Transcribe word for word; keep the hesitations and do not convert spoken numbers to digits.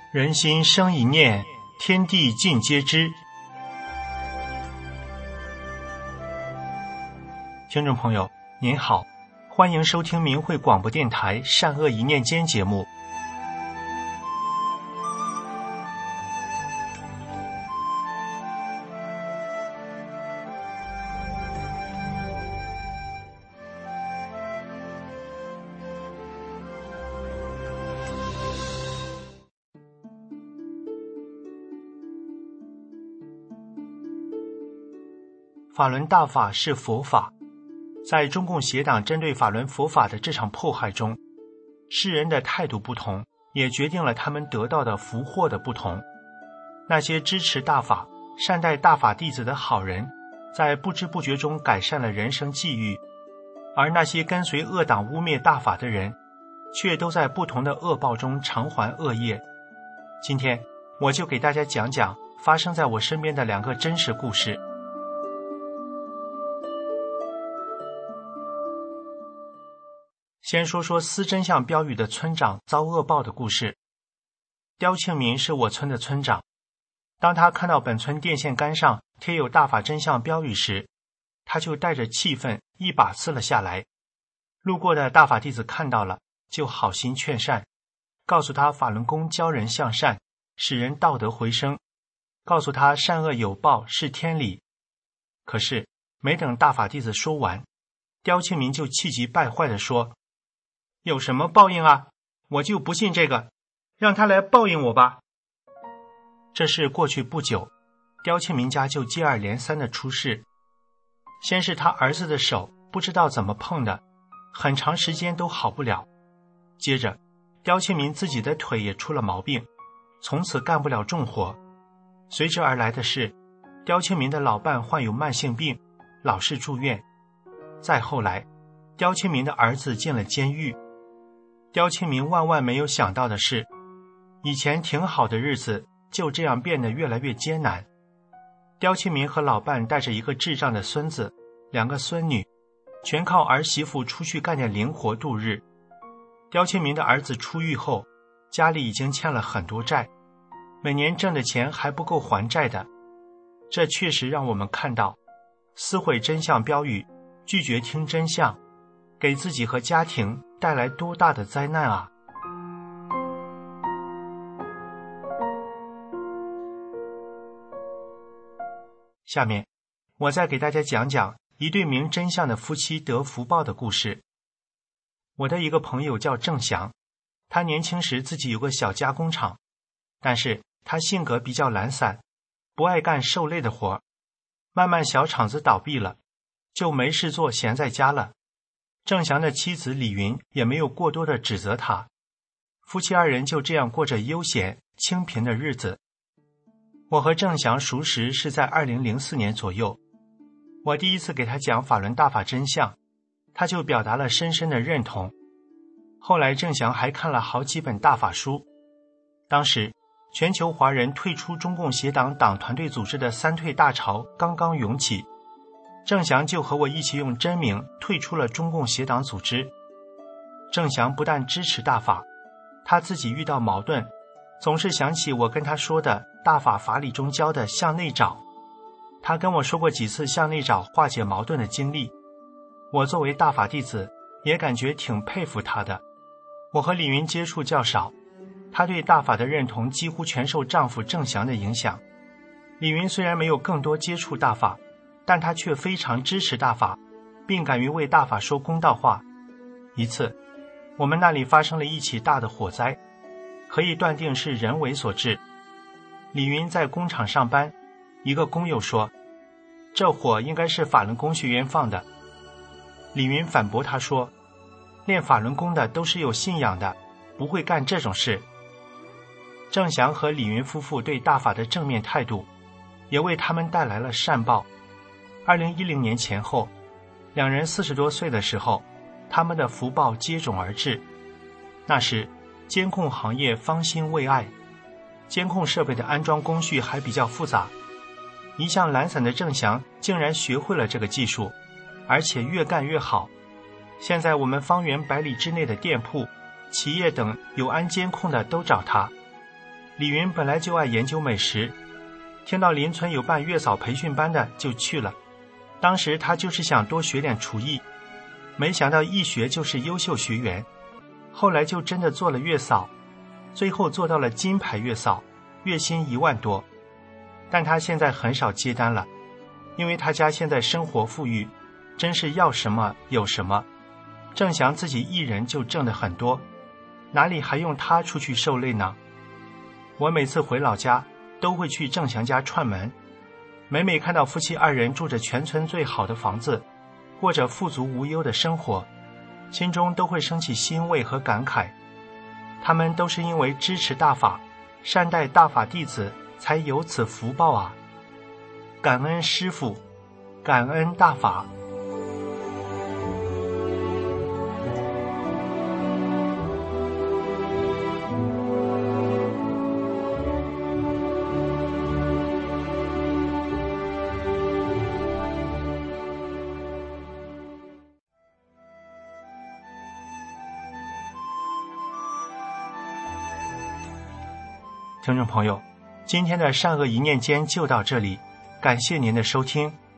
人心生一念，天地尽皆知。听众朋友您好，欢迎收听明慧广播电台善恶一念间节目。法轮大法是佛法，在中共邪党针对法轮佛法的这场迫害中，世人的态度不同，也决定了他们得到的福祸的不同。那些支持大法、善待大法弟子的好人，在不知不觉中改善了人生际遇，而那些跟随恶党污蔑大法的人，却都在不同的恶报中偿还恶业。今天我就给大家讲讲发生在我身边的两个真实故事。先说说撕真相标语的村长遭恶报的故事。刁庆民是我村的村长，当他看到本村电线杆上贴有大法真相标语时，他就带着气愤一把撕了下来。路过的大法弟子看到了，就好心劝善，告诉他法轮功教人向善，使人道德回升，告诉他善恶有报是天理。可是没等大法弟子说完，刁庆民就气急败坏地说，有什么报应啊？我就不信这个，让他来报应我吧。这事过去不久，刁庆民家就接二连三的出事。先是他儿子的手不知道怎么碰的，很长时间都好不了。接着刁庆民自己的腿也出了毛病，从此干不了重活。随之而来的是，刁庆民的老伴患有慢性病，老是住院。再后来，刁庆民的儿子进了监狱。刁庆民万万没有想到的是，以前挺好的日子就这样变得越来越艰难。刁庆民和老伴带着一个智障的孙子，两个孙女，全靠儿媳妇出去干点零活度日。刁庆民的儿子出狱后，家里已经欠了很多债，每年挣的钱还不够还债的。这确实让我们看到，撕毁真相标语，拒绝听真相，给自己和家庭带来多大的灾难啊！下面我再给大家讲讲一对明真相的夫妻得福报的故事。我的一个朋友叫郑祥，他年轻时自己有个小加工厂，但是他性格比较懒散，不爱干受累的活，慢慢小厂子倒闭了，就没事做，闲在家了。郑祥的妻子李云也没有过多的指责他，夫妻二人就这样过着悠闲清贫的日子。我和郑祥熟识是在二零零四年左右，我第一次给他讲法轮大法真相，他就表达了深深的认同。后来郑祥还看了好几本大法书。当时全球华人退出中共邪党党团队组织的三退大潮刚刚涌起，郑祥就和我一起用真名退出了中共邪党组织。郑祥不但支持大法，他自己遇到矛盾，总是想起我跟他说的大法法理中教的向内找。他跟我说过几次向内找化解矛盾的经历，我作为大法弟子也感觉挺佩服他的。我和李云接触较少，他对大法的认同几乎全受丈夫郑祥的影响。李云虽然没有更多接触大法，但他却非常支持大法，并敢于为大法说公道话。一次我们那里发生了一起大的火灾，可以断定是人为所致。李云在工厂上班，一个工友说，这火应该是法轮功学员放的。李云反驳他说，练法轮功的都是有信仰的，不会干这种事。郑祥和李云夫妇对大法的正面态度，也为他们带来了善报。二零一零年前后，两人四十多岁的时候，他们的福报接踵而至。那时监控行业方兴未艾，监控设备的安装工序还比较复杂。一向懒散的郑祥竟然学会了这个技术，而且越干越好。现在我们方圆百里之内的店铺、企业等有安监控的都找他。 李云本来就爱研究美食，听到邻村有办月嫂培训班的就去了。当时他就是想多学点厨艺，没想到一学就是优秀学员，后来就真的做了月嫂，最后做到了金牌月嫂，月薪一万多。但他现在很少接单了，因为他家现在生活富裕，真是要什么有什么。郑祥自己一人就挣得很多，哪里还用他出去受累呢？我每次回老家都会去郑祥家串门，每每看到夫妻二人住着全村最好的房子，过着富足无忧的生活，心中都会升起欣慰和感慨。他们都是因为支持大法，善待大法弟子，才有此福报啊！感恩师父，感恩大法。听众朋友，今天的善恶一念间就到这里，感谢您的收听，